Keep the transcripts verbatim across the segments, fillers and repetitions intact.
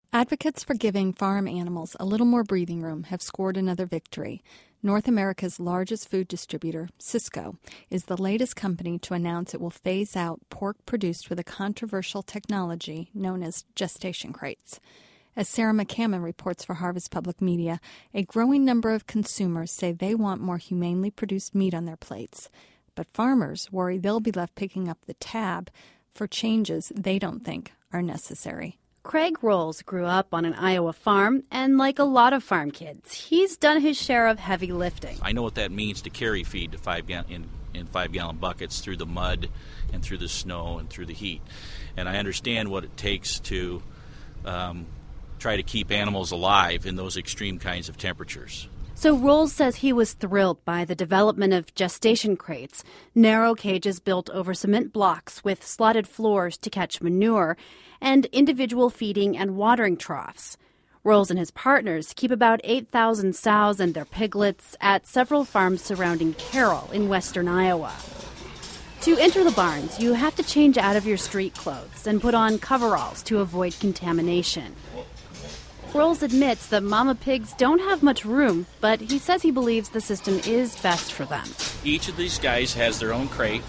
Advocates for giving farm animals a little more breathing room have scored another victory. North America's largest food distributor, Sysco, is the latest company to announce it will phase out pork produced with a controversial technology known as gestation crates. As Sarah McCammon reports for Harvest Public Media, a growing number of consumers say they want more humanely produced meat on their plates. But farmers worry they'll be left picking up the tab for changes they don't think are necessary. Craig Rolls grew up on an Iowa farm, and like a lot of farm kids, he's done his share of heavy lifting. I know what that means to carry feed to five gal- in, in five-gallon buckets through the mud and through the snow and through the heat. And I understand what it takes to um, try to keep animals alive in those extreme kinds of temperatures. So Rolls says he was thrilled by the development of gestation crates, narrow cages built over cement blocks with slotted floors to catch manure, and individual feeding and watering troughs. Rolls and his partners keep about eight thousand sows and their piglets at several farms surrounding Carroll in western Iowa. To enter the barns, you have to change out of your street clothes and put on coveralls to avoid contamination. Rolls admits that mama pigs don't have much room, but he says he believes the system is best for them. Each of these guys has their own crate,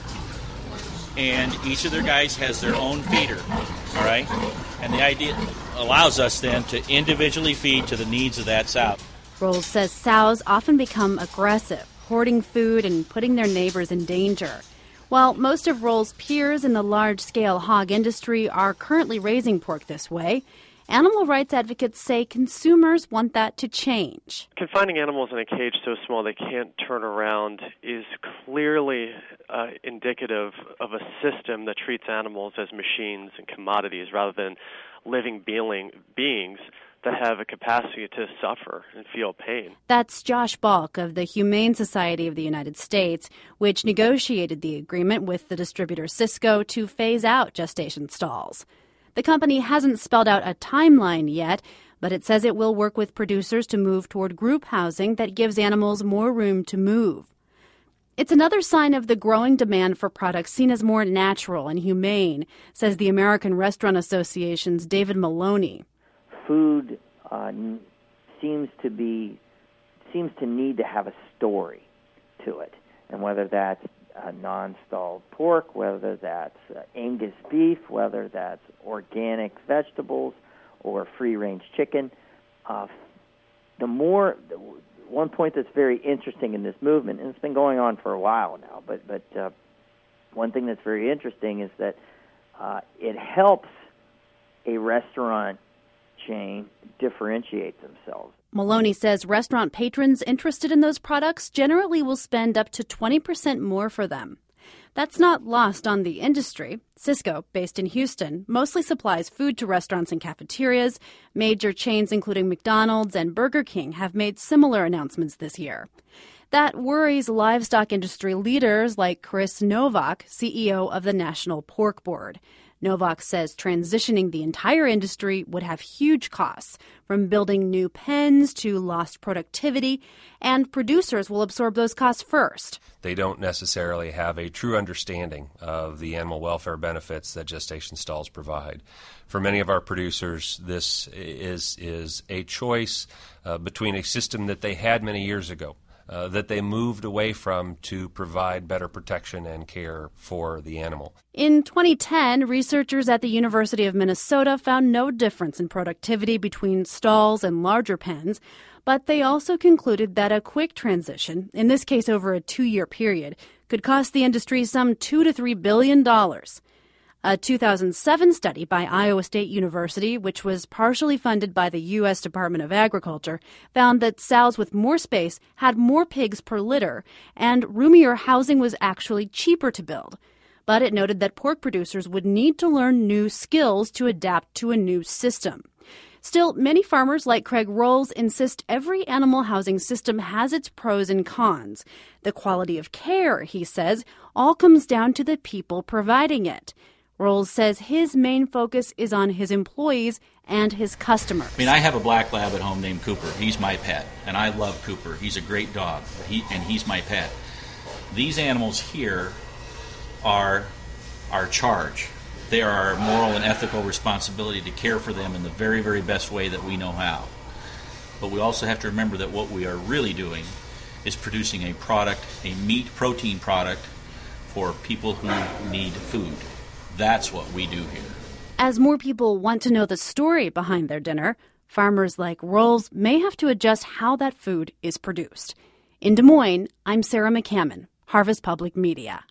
and each of their guys has their own feeder, all right? And the idea allows us then to individually feed to the needs of that sow. Rolls says sows often become aggressive, hoarding food and putting their neighbors in danger. While most of Rolls' peers in the large-scale hog industry are currently raising pork this way, animal rights advocates say consumers want that to change. Confining animals in a cage so small they can't turn around is clearly uh, indicative of a system that treats animals as machines and commodities rather than living beings that have a capacity to suffer and feel pain. That's Josh Balk of the Humane Society of the United States, which negotiated the agreement with the distributor Sysco to phase out gestation stalls. The company hasn't spelled out a timeline yet, but it says it will work with producers to move toward group housing that gives animals more room to move. It's another sign of the growing demand for products seen as more natural and humane, says the American Restaurant Association's David Maloney. Food uh, seems to be seems to need to have a story to it, and whether that's uh, non-stalled pork, whether that's uh, Angus beef, whether that's organic vegetables or free-range chicken, uh, the more the, one point that's very interesting in this movement, and it's been going on for a while now, but but uh, one thing that's very interesting is that uh, it helps a restaurant chain differentiate themselves. Maloney says restaurant patrons interested in those products generally will spend up to twenty percent more for them. That's not lost on the industry. Sysco, based in Houston, mostly supplies food to restaurants and cafeterias. Major chains including McDonald's and Burger King have made similar announcements this year. That worries livestock industry leaders like Chris Novak, C E O of the National Pork Board. Novak says transitioning the entire industry would have huge costs, from building new pens to lost productivity, and producers will absorb those costs first. They don't necessarily have a true understanding of the animal welfare benefits that gestation stalls provide. For many of our producers, this is, is a choice uh, between a system that they had many years ago, Uh, that they moved away from to provide better protection and care for the animal. In twenty ten, researchers at the University of Minnesota found no difference in productivity between stalls and larger pens, but they also concluded that a quick transition, in this case over a two-year period, could cost the industry some two to three billion dollars. A two thousand seven study by Iowa State University, which was partially funded by the U S Department of Agriculture, found that sows with more space had more pigs per litter, and roomier housing was actually cheaper to build. But it noted that pork producers would need to learn new skills to adapt to a new system. Still, many farmers like Craig Rolls insist every animal housing system has its pros and cons. The quality of care, he says, all comes down to the people providing it. Rolls says his main focus is on his employees and his customers. I mean, I have a black lab at home named Cooper. He's my pet, and I love Cooper. He's a great dog, he, and he's my pet. These animals here are our charge. they are our moral and ethical responsibility to care for them in the very, very best way that we know how. But we also have to remember that what we are really doing is producing a product, a meat protein product for people who need food. That's what we do here. As more people want to know the story behind their dinner, farmers like Rolls may have to adjust how that food is produced. In Des Moines, I'm Sarah McCammon, Harvest Public Media.